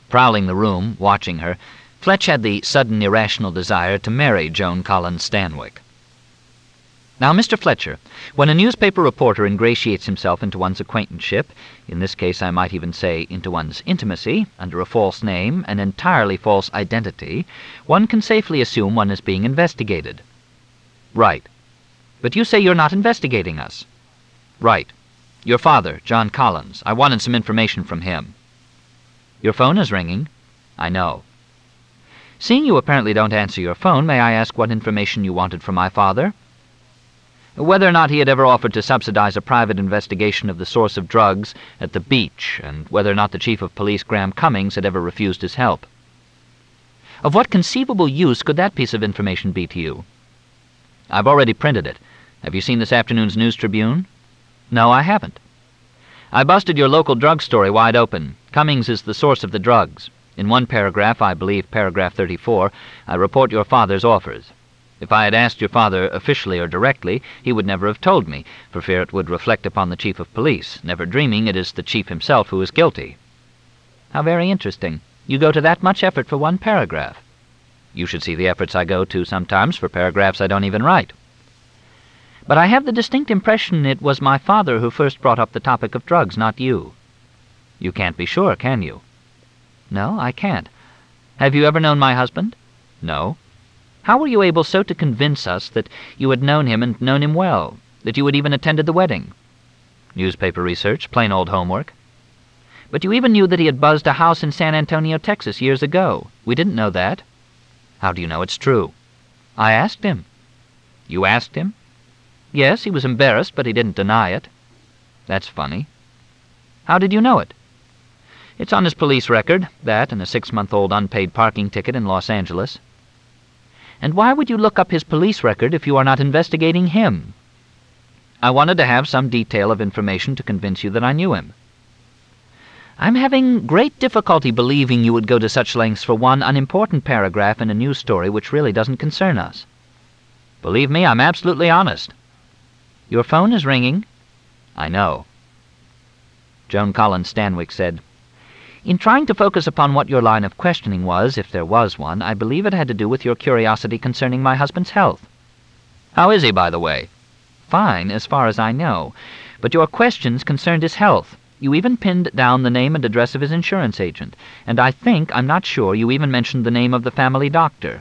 Prowling the room, watching her, Fletch had the sudden irrational desire to marry Joan Collins Stanwyck. Now, Mr. Fletcher, when a newspaper reporter ingratiates himself into one's acquaintanceship, in this case I might even say into one's intimacy, under a false name, an entirely false identity, one can safely assume one is being investigated. Right. But you say you're not investigating us. Right. Your father, John Collins. I wanted some information from him. Your phone is ringing. I know. Seeing you apparently don't answer your phone, may I ask what information you wanted from my father? Whether or not he had ever offered to subsidize a private investigation of the source of drugs at the beach, and whether or not the Chief of Police, Graham Cummings, had ever refused his help. Of what conceivable use could that piece of information be to you? I've already printed it. Have you seen this afternoon's News Tribune? No, I haven't. I busted your local drug story wide open. Cummings is the source of the drugs. In one paragraph, I believe paragraph 34, I report your father's offers. If I had asked your father officially or directly, he would never have told me, for fear it would reflect upon the Chief of Police, never dreaming it is the Chief himself who is guilty. How very interesting. You go to that much effort for one paragraph. You should see the efforts I go to sometimes for paragraphs I don't even write. But I have the distinct impression it was my father who first brought up the topic of drugs, not you. You can't be sure, can you? No, I can't. Have you ever known my husband? No. How were you able so to convince us that you had known him and known him well, that you had even attended the wedding? Newspaper research, plain old homework. But you even knew that he had buzzed a house in San Antonio, Texas, years ago. We didn't know that. How do you know it's true? I asked him. You asked him? Yes, he was embarrassed, but he didn't deny it. That's funny. How did you know it? It's on his police record, that and a 6-month-old unpaid parking ticket in Los Angeles. And why would you look up his police record if you are not investigating him? I wanted to have some detail of information to convince you that I knew him. I'm having great difficulty believing you would go to such lengths for one unimportant paragraph in a news story which really doesn't concern us. Believe me, I'm absolutely honest. Your phone is ringing. I know. Joan Collins Stanwyck said, In trying to focus upon what your line of questioning was, if there was one, I believe it had to do with your curiosity concerning my husband's health. How is he, by the way? Fine, as far as I know. But your questions concerned his health. You even pinned down the name and address of his insurance agent, and I'm not sure, you even mentioned the name of the family doctor.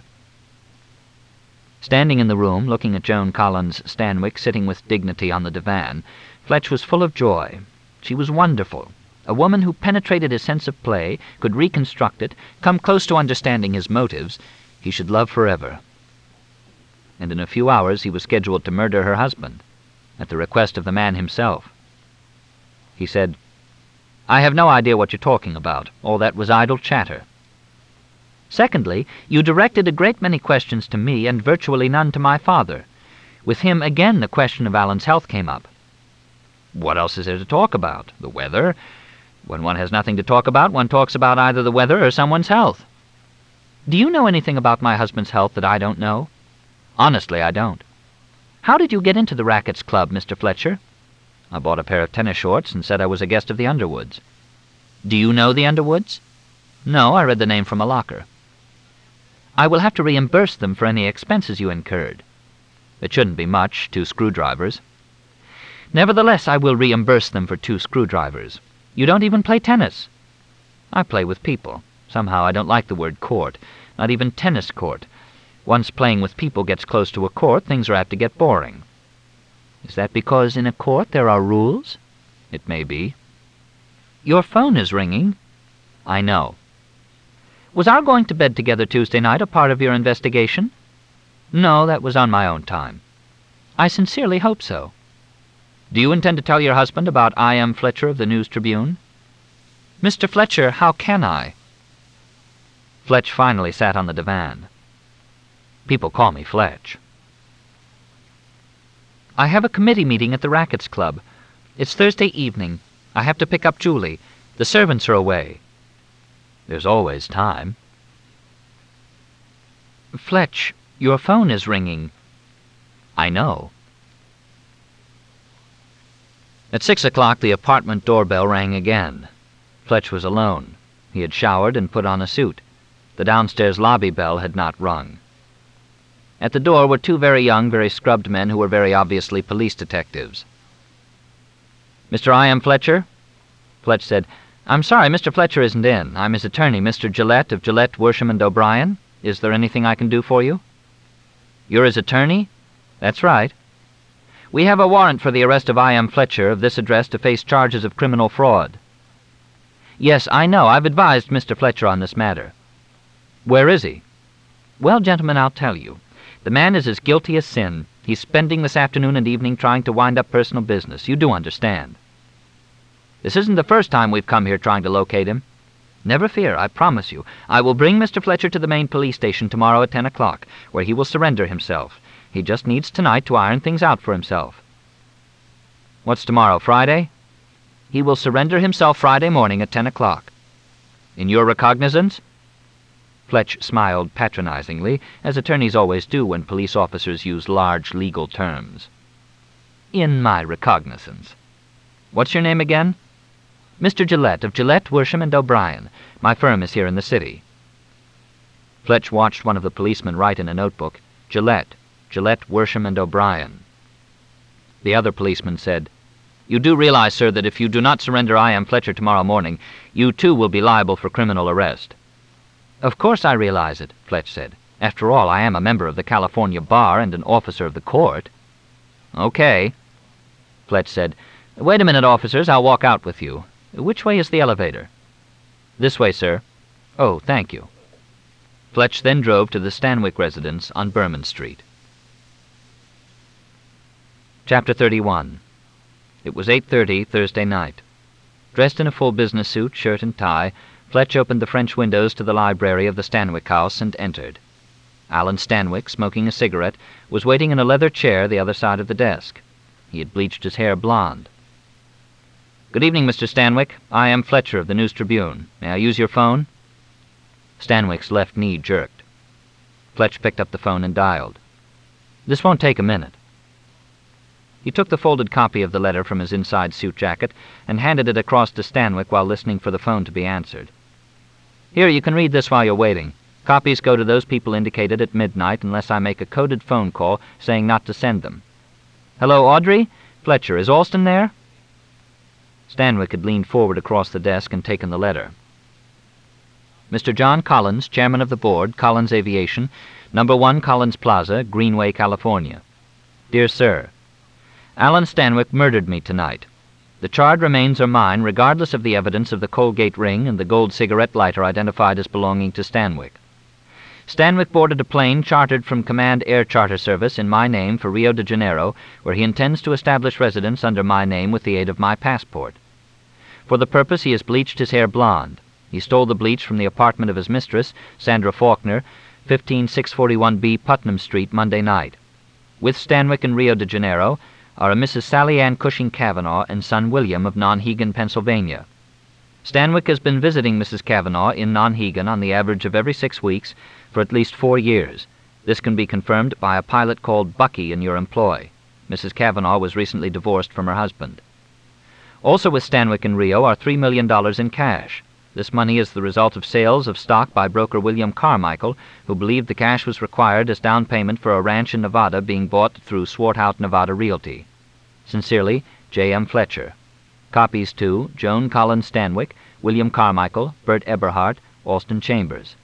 Standing in the room, looking at Joan Collins Stanwyck sitting with dignity on the divan, Fletch was full of joy. She was wonderful. A woman who penetrated his sense of play, could reconstruct it, come close to understanding his motives, he should love forever. And in a few hours he was scheduled to murder her husband, at the request of the man himself. He said, I have no idea what you're talking about. All that was idle chatter. Secondly, you directed a great many questions to me and virtually none to my father. With him again the question of Alan's health came up. What else is there to talk about? The weather? When one has nothing to talk about, one talks about either the weather or someone's health. Do you know anything about my husband's health that I don't know? Honestly, I don't. How did you get into the Rackets Club, Mr. Fletcher? I bought a pair of tennis shorts and said I was a guest of the Underwoods. Do you know the Underwoods? No, I read the name from a locker. I will have to reimburse them for any expenses you incurred. It shouldn't be much, 2 screwdrivers. Nevertheless, I will reimburse them for 2 screwdrivers. You don't even play tennis. I play with people. Somehow I don't like the word court, not even tennis court. Once playing with people gets close to a court, things are apt to get boring. Is that because in a court there are rules? It may be. Your phone is ringing. I know. Was our going to bed together Tuesday night a part of your investigation? No, that was on my own time. I sincerely hope so. Do you intend to tell your husband about I. M. Fletcher of the News Tribune? Mr. Fletcher, how can I? Fletch finally sat on the divan. People call me Fletch. I have a committee meeting at the Rackets Club. It's Thursday evening. I have to pick up Julie. The servants are away. There's always time. Fletch, your phone is ringing. I know. At 6 o'clock, the apartment doorbell rang again. Fletch was alone. He had showered and put on a suit. The downstairs lobby bell had not rung. At the door were two very young, very scrubbed men who were very obviously police detectives. "Mr. I.M. Fletcher?" Fletch said, "I'm sorry, Mr. Fletcher isn't in. I'm his attorney, Mr. Gillette of Gillette, Worsham & O'Brien. Is there anything I can do for you?" "You're his attorney?" "That's right." "We have a warrant for the arrest of I.M. Fletcher of this address to face charges of criminal fraud." "Yes, I know. I've advised Mr. Fletcher on this matter." "Where is he?" "Well, gentlemen, I'll tell you. The man is as guilty as sin. He's spending this afternoon and evening trying to wind up personal business. You do understand." "This isn't the first time we've come here trying to locate him." "Never fear, I promise you. I will bring Mr. Fletcher to the main police station tomorrow at 10 o'clock, where he will surrender himself. He just needs tonight to iron things out for himself." "What's tomorrow, Friday?" "He will surrender himself Friday morning at 10 o'clock. "In your recognizance?" Fletch smiled patronizingly, as attorneys always do when police officers use large legal terms. "In my recognizance." "What's your name again?" "Mr. Gillette of Gillette, Worsham & O'Brien. My firm is here in the city." Fletch watched one of the policemen write in a notebook, "Gillette, Worsham & O'Brien." The other policeman said, "You do realize, sir, that if you do not surrender I.M. Fletcher tomorrow morning, you too will be liable for criminal arrest." "Of course I realize it," Fletch said. "After all, I am a member of the California Bar and an officer of the court." "Okay." Fletch said, "Wait a minute, officers. I'll walk out with you. Which way is the elevator?" "This way, sir." "Oh, thank you." Fletch then drove to the Stanwyck residence on Berman Street. Chapter 31. It was 8:30 Thursday night. Dressed in a full business suit, shirt and tie, Fletch opened the French windows to the library of the Stanwyck house and entered. Alan Stanwyck, smoking a cigarette, was waiting in a leather chair the other side of the desk. He had bleached his hair blonde. "Good evening, Mr. Stanwyck. I am Fletcher of the News Tribune. May I use your phone?" Stanwyck's left knee jerked. Fletch picked up the phone and dialed. "This won't take a minute." He took the folded copy of the letter from his inside suit jacket and handed it across to Stanwyck while listening for the phone to be answered. "Here, you can read this while you're waiting. Copies go to those people indicated at midnight unless I make a coded phone call saying not to send them. Hello, Audrey? Fletcher, is Alston there?" Stanwyck had leaned forward across the desk and taken the letter. "Mr. John Collins, chairman of the board, Collins Aviation, number 1 Collins Plaza, Greenway, California. Dear Sir, Alan Stanwyck murdered me tonight. The charred remains are mine, regardless of the evidence of the Colgate ring and the gold cigarette lighter identified as belonging to Stanwyck. Stanwyck boarded a plane chartered from Command Air Charter Service in my name for Rio de Janeiro, where he intends to establish residence under my name with the aid of my passport. For the purpose he has bleached his hair blonde. He stole the bleach from the apartment of his mistress, Sandra Faulkner, 15641B Putnam Street, Monday night. With Stanwyck in Rio de Janeiro are a Mrs. Sally Ann Cushing Cavanaugh and son William of Nonhegan, Pennsylvania. Stanwyck has been visiting Mrs. Cavanaugh in Nonhegan on the average of every 6 weeks for at least 4 years. This can be confirmed by a pilot called Bucky in your employ. Mrs. Cavanaugh was recently divorced from her husband. Also with Stanwyck in Rio are $3 million in cash. This money is the result of sales of stock by broker William Carmichael, who believed the cash was required as down payment for a ranch in Nevada being bought through Swarthout Nevada Realty. Sincerely, J. M. Fletcher. Copies to Joan Collins Stanwyck, William Carmichael, Bert Eberhardt, Alston Chambers.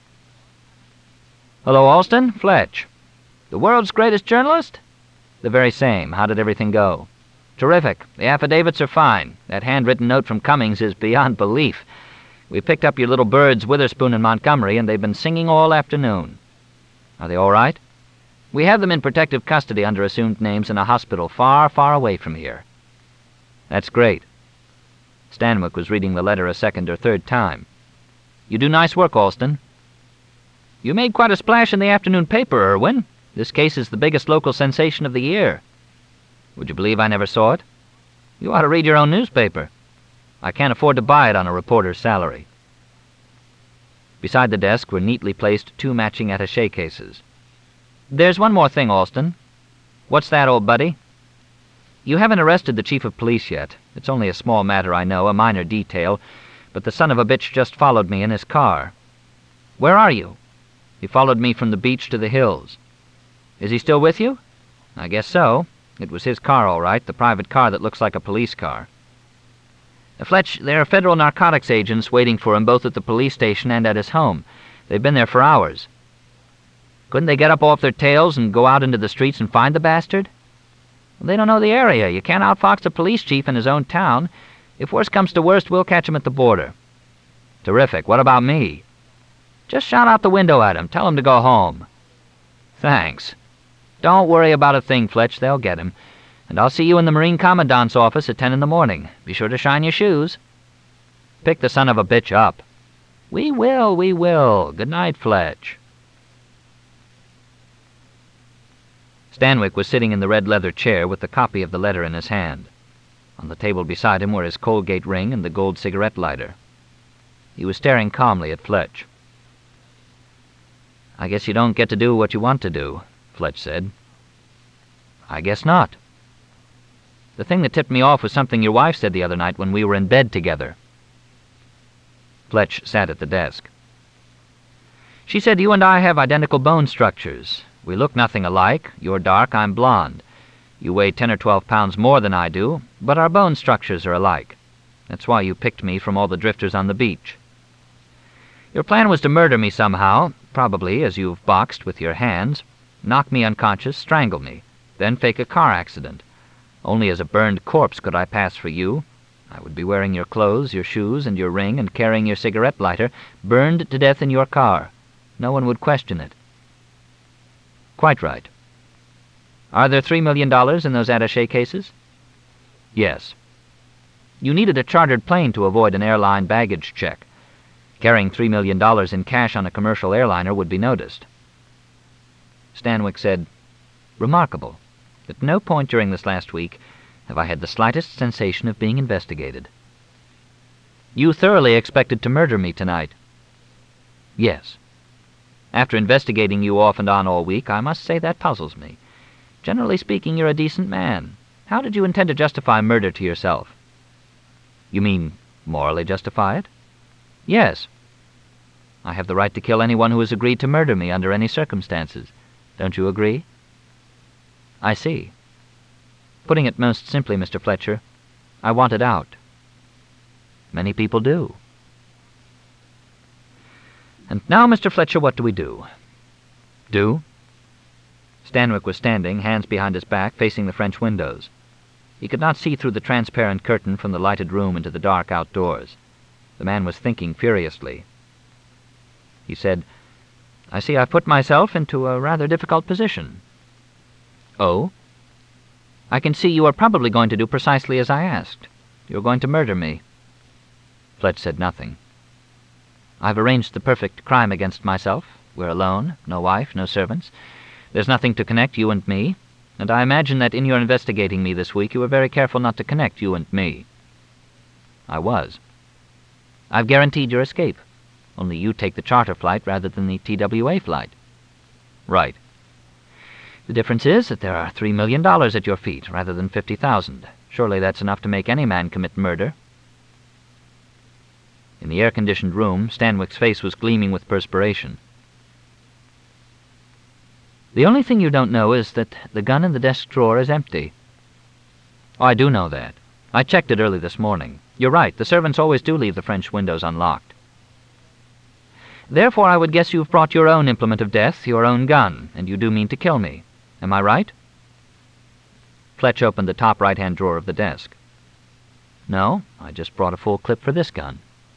Hello, Alston. Fletch. The world's greatest journalist? The very same. How did everything go? Terrific. The affidavits are fine. That handwritten note from Cummings is beyond belief. We picked up your little birds, Witherspoon and Montgomery, and they've been singing all afternoon. Are they all right? We have them in protective custody under assumed names in a hospital far, far away from here. That's great. Stanwyck was reading the letter a second or third time. You do nice work, Alston. You made quite a splash in the afternoon paper, Irwin. This case is the biggest local sensation of the year. Would you believe I never saw it? You ought to read your own newspaper. I can't afford to buy it on a reporter's salary. Beside the desk were neatly placed 2 matching attaché cases. There's one more thing, Alston. What's that, old buddy? You haven't arrested the chief of police yet. It's only a small matter, I know, a minor detail, but the son of a bitch just followed me in his car. Where are you? He followed me from the beach to the hills. Is he still with you? I guess so. It was his car, all right, the private car that looks like a police car. Fletch, there are federal narcotics agents waiting for him both at the police station and at his home. They've been there for hours. Couldn't they get up off their tails and go out into the streets and find the bastard? Well, they don't know the area. You can't outfox the police chief in his own town. If worst comes to worst, we'll catch him at the border. Terrific. What about me? Just shout out the window at him. Tell him to go home. Thanks. Don't worry about a thing, Fletch. They'll get him. And I'll see you in the Marine Commandant's office at 10 in the morning. Be sure to shine your shoes. Pick the son of a bitch up. We will, we will. Good night, Fletch. Stanwyck was sitting in the red leather chair with the copy of the letter in his hand. On the table beside him were his Colgate ring and the gold cigarette lighter. He was staring calmly at Fletch. I guess you don't get to do what you want to do, Fletch said. I guess not. The thing that tipped me off was something your wife said the other night when we were in bed together. Fletch sat at the desk. She said you and I have identical bone structures. We look nothing alike. You're dark, I'm blonde. You weigh 10 or 12 pounds more than I do, but our bone structures are alike. That's why you picked me from all the drifters on the beach. Your plan was to murder me somehow, probably as you've boxed with your hands, knock me unconscious, strangle me, then fake a car accident. Only as a burned corpse could I pass for you. I would be wearing your clothes, your shoes, and your ring, and carrying your cigarette lighter, burned to death in your car. No one would question it. Quite right. Are there $3 million in those attaché cases? Yes. You needed a chartered plane to avoid an airline baggage check. Carrying $3 million in cash on a commercial airliner would be noticed. Stanwyck said, Remarkable. At no point during this last week have I had the slightest sensation of being investigated. You thoroughly expected to murder me tonight. Yes. After investigating you off and on all week, I must say that puzzles me. Generally speaking, you're a decent man. How did you intend to justify murder to yourself? You mean morally justify it? Yes. I have the right to kill anyone who has agreed to murder me under any circumstances. Don't you agree? I see. Putting it most simply, Mr. Fletcher, I want it out. Many people do. And now, Mr. Fletcher, what do we do? Do? Stanwyck was standing, hands behind his back, facing the French windows. He could not see through the transparent curtain from the lighted room into the dark outdoors. The man was thinking furiously. He said, I see I've put myself into a rather difficult position. Oh? I can see you are probably going to do precisely as I asked. You're going to murder me. Fletch said nothing. I've arranged the perfect crime against myself. We're alone, no wife, no servants. There's nothing to connect you and me, and I imagine that in your investigating me this week you were very careful not to connect you and me. I was. I've guaranteed your escape. Only you take the charter flight rather than the TWA flight. Right. The difference is that there are $3 million at your feet rather than 50,000. Surely that's enough to make any man commit murder. In the air-conditioned room, Stanwyck's face was gleaming with perspiration. The only thing you don't know is that the gun in the desk drawer is empty. Oh, I do know that. I checked it early this morning. You're right, the servants always do leave the French windows unlocked. Therefore, I would guess you've brought your own implement of death, your own gun, and you do mean to kill me. Am I right? Fletch opened the top right-hand drawer of the desk. No, I just brought a full clip for this gun.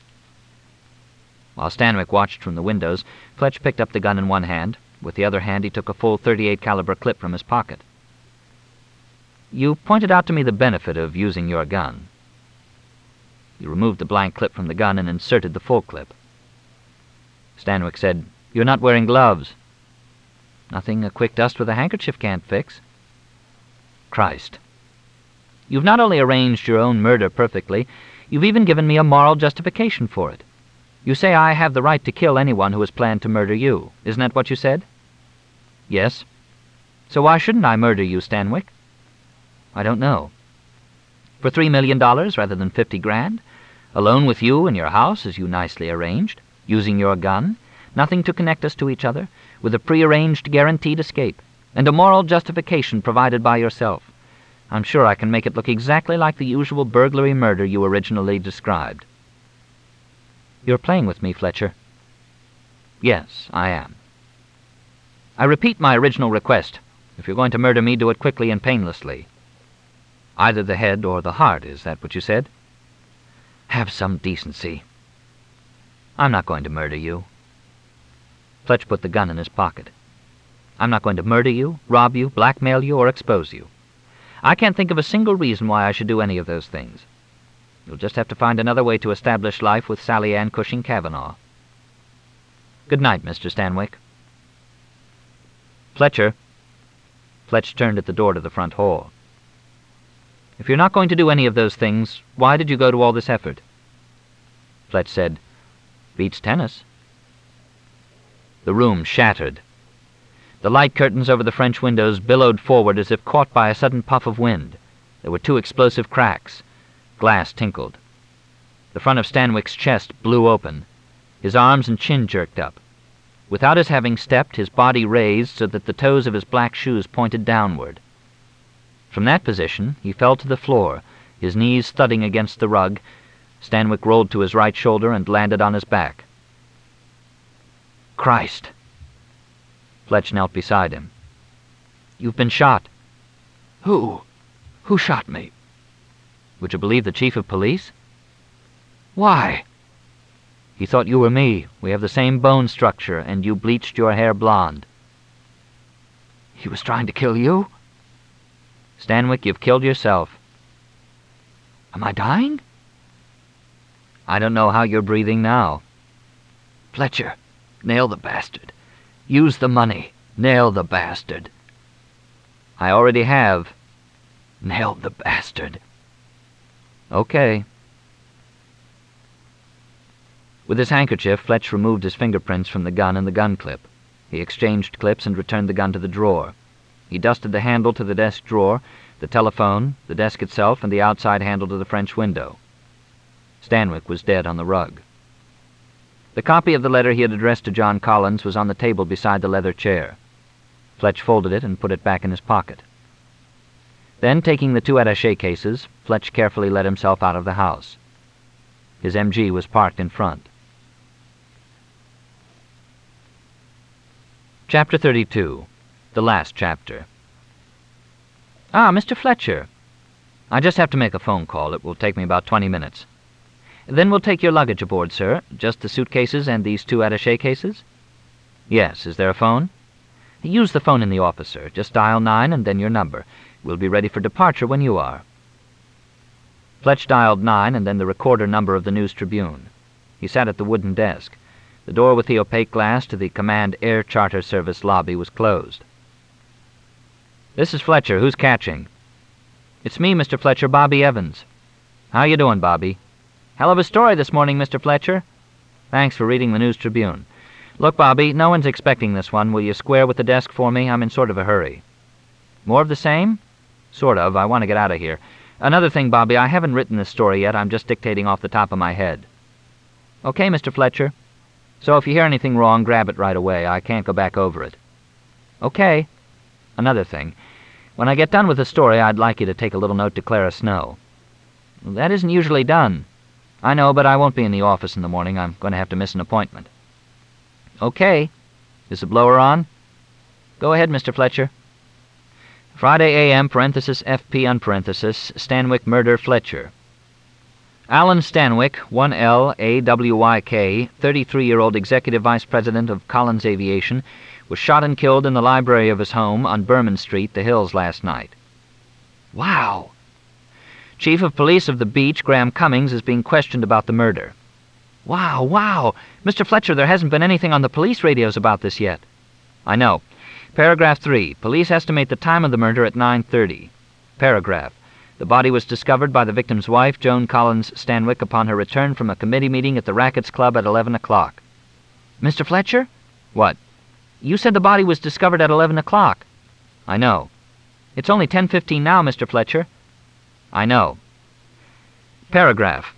While Stanwyck watched from the windows, Fletch picked up the gun in one hand. With the other hand, he took a full .38 caliber clip from his pocket. You pointed out to me the benefit of using your gun. He removed the blank clip from the gun and inserted the full clip. Stanwyck said, You're not wearing gloves. Nothing a quick dust with a handkerchief can't fix. Christ. You've not only arranged your own murder perfectly, you've even given me a moral justification for it. You say I have the right to kill anyone who has planned to murder you. Isn't that what you said? Yes. So why shouldn't I murder you, Stanwyck? I don't know. For $3 million rather than 50 grand? Alone with you in your house, as you nicely arranged, using your gun, nothing to connect us to each other, with a prearranged guaranteed escape, and a moral justification provided by yourself. I'm sure I can make it look exactly like the usual burglary murder you originally described." "You're playing with me, Fletcher." "Yes, I am. I repeat my original request. If you're going to murder me, do it quickly and painlessly. Either the head or the heart, is that what you said? Have some decency. I'm not going to murder you." Fletch put the gun in his pocket. "I'm not going to murder you, rob you, blackmail you, or expose you. I can't think of a single reason why I should do any of those things. You'll just have to find another way to establish life with Sally Ann Cushing Cavanaugh. Good night, Mr. Stanwyck." "Fletcher." Fletch turned at the door to the front hall. "If you're not going to do any of those things, why did you go to all this effort?" Fletch said, "Beats tennis." The room shattered. The light curtains over the French windows billowed forward as if caught by a sudden puff of wind. There were two explosive cracks. Glass tinkled. The front of Stanwyck's chest blew open. His arms and chin jerked up. Without his having stepped, his body raised so that the toes of his black shoes pointed downward. From that position, he fell to the floor, his knees thudding against the rug. Stanwyck rolled to his right shoulder and landed on his back. "Christ!" Fletch knelt beside him. "You've been shot." "Who? Who shot me?" "Would you believe the chief of police?" "Why?" "He thought you were me. We have the same bone structure, and you bleached your hair blonde." "He was trying to kill you?" "Stanwyck, you've killed yourself." "Am I dying?" "I don't know how you're breathing now." "Fletcher, nail the bastard. Use the money. Nail the bastard." "I already have." "Nail the bastard." "Okay." With his handkerchief, Fletch removed his fingerprints from the gun and the gun clip. He exchanged clips and returned the gun to the drawer. He dusted the handle to the desk drawer, the telephone, the desk itself, and the outside handle to the French window. Stanwyck was dead on the rug. The copy of the letter he had addressed to John Collins was on the table beside the leather chair. Fletch folded it and put it back in his pocket. Then, taking the two attaché cases, Fletch carefully let himself out of the house. His MG was parked in front. Chapter 32. The last chapter. "Ah, Mr. Fletcher. I just have to make a phone call. It will take me about 20 minutes. Then we'll take your luggage aboard, sir. Just the suitcases and these two attaché cases?" "Yes. Is there a phone?" "Use the phone in the office, sir. Just dial 9 and then your number. We'll be ready for departure when you are." Fletch dialed 9 and then the recorder number of the News Tribune. He sat at the wooden desk. The door with the opaque glass to the Command Air Charter Service lobby was closed. "This is Fletcher. Who's catching?" "It's me, Mr. Fletcher, Bobby Evans." "How you doing, Bobby?" "Hell of a story this morning, Mr. Fletcher." "Thanks for reading the News Tribune. Look, Bobby, no one's expecting this one. Will you square with the desk for me? I'm in sort of a hurry." "More of the same?" "Sort of. I want to get out of here. Another thing, Bobby, I haven't written this story yet. I'm just dictating off the top of my head." "Okay, Mr. Fletcher. So if you hear anything wrong, grab it right away. I can't go back over it." "Okay. Another thing. When I get done with the story, I'd like you to take a little note to Clara Snow." "That isn't usually done." "I know, but I won't be in the office in the morning. I'm going to have to miss an appointment." "Okay. Is the blower on?" "Go ahead, Mr. Fletcher." Friday a.m., parenthesis, FP, unparenthesis, Stanwyck murder Fletcher. Alan Stanwyck, 1L, AWYK, 33-year-old executive vice president of Collins Aviation, was shot and killed in the library of his home on Berman Street, The Hills, last night. Wow! Chief of Police of the Beach, Graham Cummings, is being questioned about the murder. Wow, wow! Mr. Fletcher, there hasn't been anything on the police radios about this yet. I know. Paragraph 3. Police estimate the time of the murder at 9:30. Paragraph. The body was discovered by the victim's wife, Joan Collins Stanwyck, upon her return from a committee meeting at the Rackets Club at 11 o'clock. Mr. Fletcher? What? You said the body was discovered at 11 o'clock. I know. It's only 10:15 now, Mr. Fletcher. I know. Paragraph.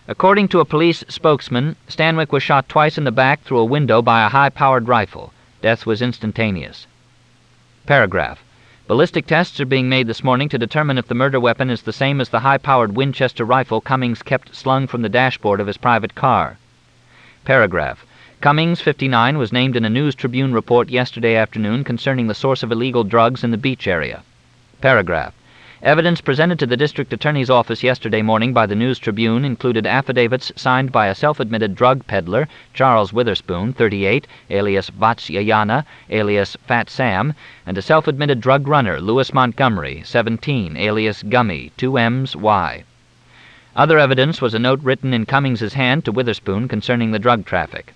According to a police spokesman, Stanwyck was shot twice in the back through a window by a high-powered rifle. Death was instantaneous. Paragraph. Ballistic tests are being made this morning to determine if the murder weapon is the same as the high-powered Winchester rifle Cummings kept slung from the dashboard of his private car. Paragraph. Cummings, 59, was named in a News Tribune report yesterday afternoon concerning the source of illegal drugs in the beach area. Paragraph. Evidence presented to the District Attorney's Office yesterday morning by the News Tribune included affidavits signed by a self-admitted drug peddler, Charles Witherspoon, 38, alias Vatsyayana, alias Fat Sam, and a self-admitted drug runner, Louis Montgomery, 17, alias Gummy, 2 M's Y. Other evidence was a note written in Cummings's hand to Witherspoon concerning the drug traffic.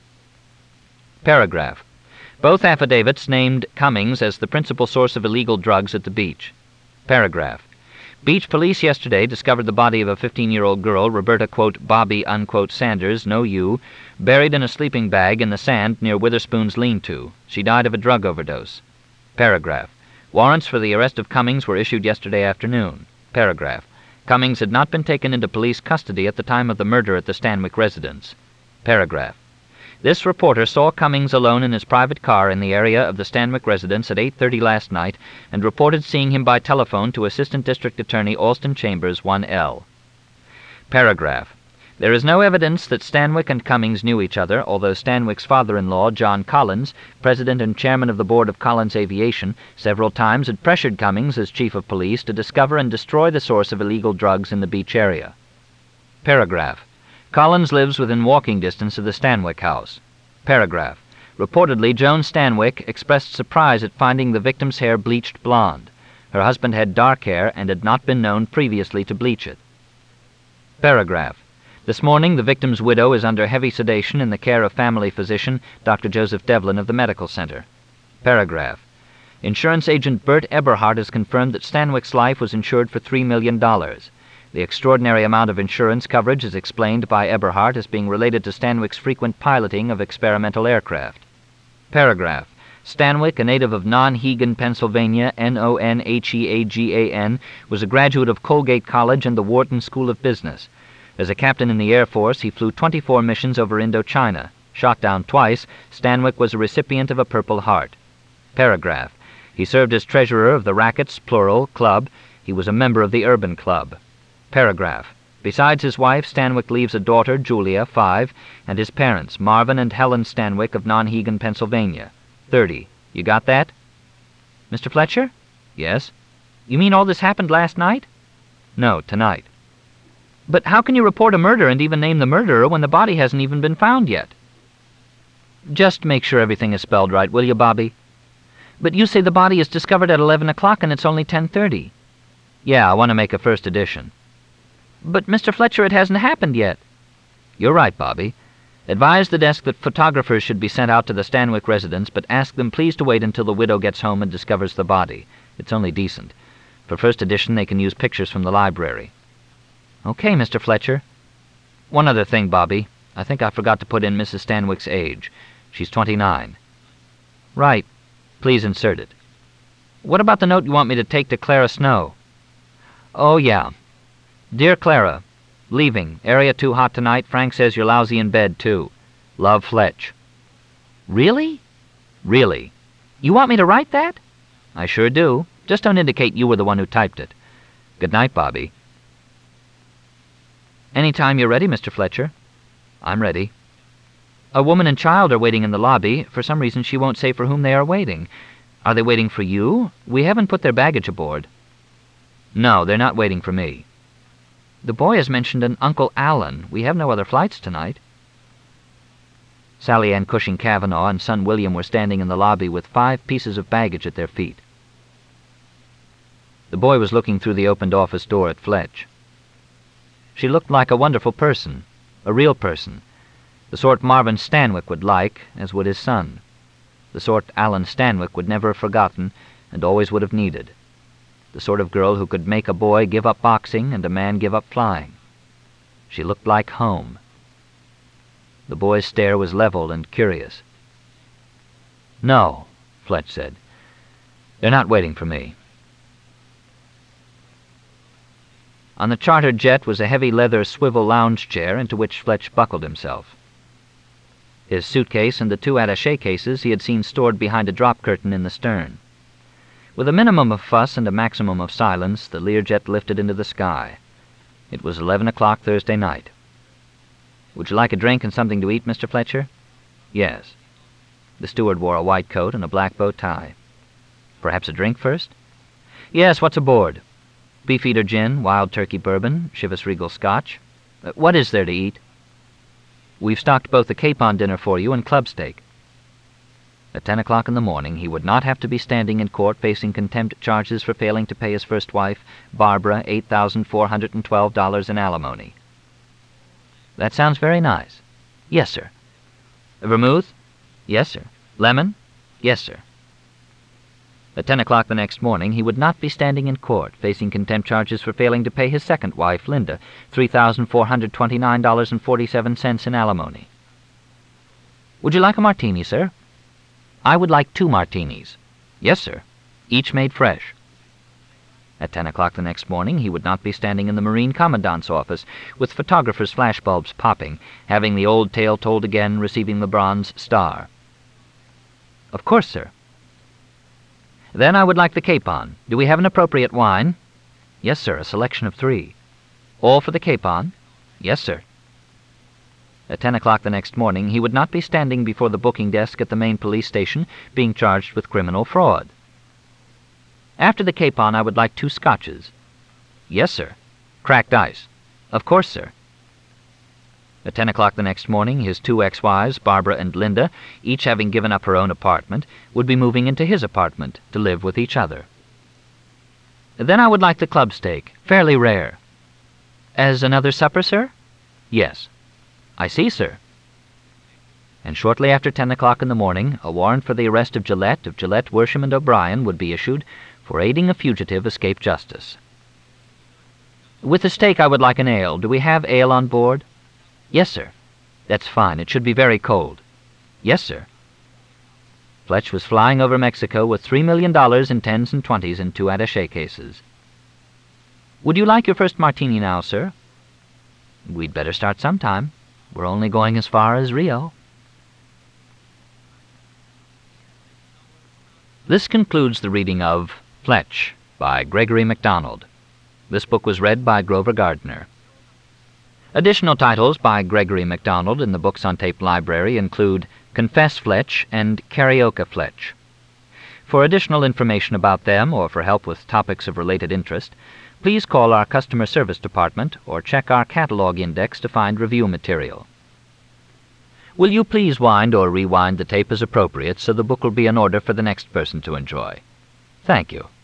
Paragraph. Both affidavits named Cummings as the principal source of illegal drugs at the beach. Paragraph. Beach police yesterday discovered the body of a 15-year-old girl, Roberta, quote, Bobby, unquote, Sanders, no U, buried in a sleeping bag in the sand near Witherspoon's lean-to. She died of a drug overdose. Paragraph. Warrants for the arrest of Cummings were issued yesterday afternoon. Paragraph. Cummings had not been taken into police custody at the time of the murder at the Stanwyck residence. Paragraph. This reporter saw Cummings alone in his private car in the area of the Stanwyck residence at 8:30 last night and reported seeing him by telephone to Assistant District Attorney Alston Chambers, 1L. Paragraph. There is no evidence that Stanwyck and Cummings knew each other, although Stanwyck's father-in-law, John Collins, president and chairman of the board of Collins Aviation, several times had pressured Cummings as chief of police to discover and destroy the source of illegal drugs in the beach area. Paragraph. Collins lives within walking distance of the Stanwyck house. Paragraph. Reportedly, Joan Stanwyck expressed surprise at finding the victim's hair bleached blonde. Her husband had dark hair and had not been known previously to bleach it. Paragraph. This morning, the victim's widow is under heavy sedation in the care of family physician Dr. Joseph Devlin of the Medical Center. Paragraph. Insurance agent Bert Eberhardt has confirmed that Stanwyck's life was insured for $3 million. The extraordinary amount of insurance coverage is explained by Eberhardt as being related to Stanwyck's frequent piloting of experimental aircraft. Paragraph. Stanwyck, a native of Nonhegan, Pennsylvania, Nonheagan, was a graduate of Colgate College and the Wharton School of Business. As a captain in the Air Force, he flew 24 missions over Indochina. Shot down twice, Stanwyck was a recipient of a Purple Heart. Paragraph. He served as treasurer of the Rackets, plural, Club. He was a member of the Urban Club. Paragraph. Besides his wife, Stanwyck leaves a daughter, Julia, 5, and his parents, Marvin and Helen Stanwyck of Nonhegan, Pennsylvania, 30. You got that? Mr. Fletcher? Yes. You mean all this happened last night? No, tonight. But how can you report a murder and even name the murderer when the body hasn't even been found yet? Just make sure everything is spelled right, will you, Bobby? But you say the body is discovered at 11 o'clock and it's only 10:30. Yeah, I want to make a first edition. But, Mr. Fletcher, it hasn't happened yet. You're right, Bobby. Advise the desk that photographers should be sent out to the Stanwyck residence, but ask them please to wait until the widow gets home and discovers the body. It's only decent. For first edition, they can use pictures from the library. Okay, Mr. Fletcher. One other thing, Bobby. I think I forgot to put in Mrs. Stanwyck's age. She's 29. Right. Please insert it. What about the note you want me to take to Clara Snow? Oh, yeah. Dear Clara, leaving. Area too hot tonight. Frank says you're lousy in bed, too. Love, Fletch. Really? Really. You want me to write that? I sure do. Just don't indicate you were the one who typed it. Good night, Bobby. Any time you're ready, Mr. Fletcher. I'm ready. A woman and child are waiting in the lobby. For some reason, she won't say for whom they are waiting. Are they waiting for you? We haven't put their baggage aboard. No, they're not waiting for me. The boy has mentioned an Uncle Allen. We have no other flights tonight. Sally Ann Cushing Cavanaugh and son William were standing in the lobby with 5 pieces of baggage at their feet. The boy was looking through the opened office door at Fletch. She looked like a wonderful person, a real person, the sort Marvin Stanwyck would like, as would his son, the sort Alan Stanwyck would never have forgotten and always would have needed, the sort of girl who could make a boy give up boxing and a man give up flying. She looked like home. The boy's stare was level and curious. No, Fletch said. They're not waiting for me. On the chartered jet was a heavy leather swivel lounge chair into which Fletch buckled himself. His suitcase and the 2 attaché cases he had seen stored behind a drop curtain in the stern. With a minimum of fuss and a maximum of silence, the Learjet lifted into the sky. It was 11 o'clock Thursday night. "Would you like a drink and something to eat, Mr. Fletcher?" "Yes." The steward wore a white coat and a black bow tie. "Perhaps a drink first?" "Yes, what's aboard?" "Beefeater gin, wild turkey bourbon, Chivas Regal scotch." "What is there to eat?" "We've stocked both a capon dinner for you and club steak." At 10 o'clock in the morning, he would not have to be standing in court facing contempt charges for failing to pay his first wife, Barbara, $8,412 in alimony. "That sounds very nice." "Yes, sir." "Vermouth?" "Yes, sir." "Lemon?" "Yes, sir." At 10 o'clock the next morning, he would not be standing in court facing contempt charges for failing to pay his second wife, Linda, $3,429.47 in alimony. "Would you like a martini, sir?" "I would like 2 martinis." "Yes, sir." "Each made fresh." At 10 o'clock the next morning, he would not be standing in the Marine Commandant's office, with photographers' flashbulbs popping, having the old tale told again, receiving the Bronze Star. "Of course, sir." "Then I would like the capon. Do we have an appropriate wine?" "Yes, sir, a selection of 3. "All for the capon?" "Yes, sir." At 10 o'clock the next morning, he would not be standing before the booking desk at the main police station, being charged with criminal fraud. "After the capon, I would like 2 scotches." "Yes, sir." "Cracked ice?" "Of course, sir." At 10 o'clock the next morning, his 2 ex-wives, Barbara and Linda, each having given up her own apartment, would be moving into his apartment to live with each other. "Then I would like the club steak, fairly rare." "As another supper, sir?" "Yes." "I see, sir." And shortly after 10 o'clock in the morning, a warrant for the arrest of Gillette, Worsham, and O'Brien would be issued for aiding a fugitive escape justice. "With the steak I would like an ale. Do we have ale on board?" "Yes, sir." "That's fine. It should be very cold." "Yes, sir." Fletch was flying over Mexico with $3 million in 10s and 20s in 2 attaché cases. "Would you like your first martini now, sir?" "We'd better start sometime. We're only going as far as Rio." This concludes the reading of Fletch by Gregory MacDonald. This book was read by Grover Gardner. Additional titles by Gregory MacDonald in the Books on Tape library include Confess Fletch and Karaoke Fletch. For additional information about them or for help with topics of related interest, please call our customer service department or check our catalog index to find review material. Will you please wind or rewind the tape as appropriate so the book will be in order for the next person to enjoy? Thank you.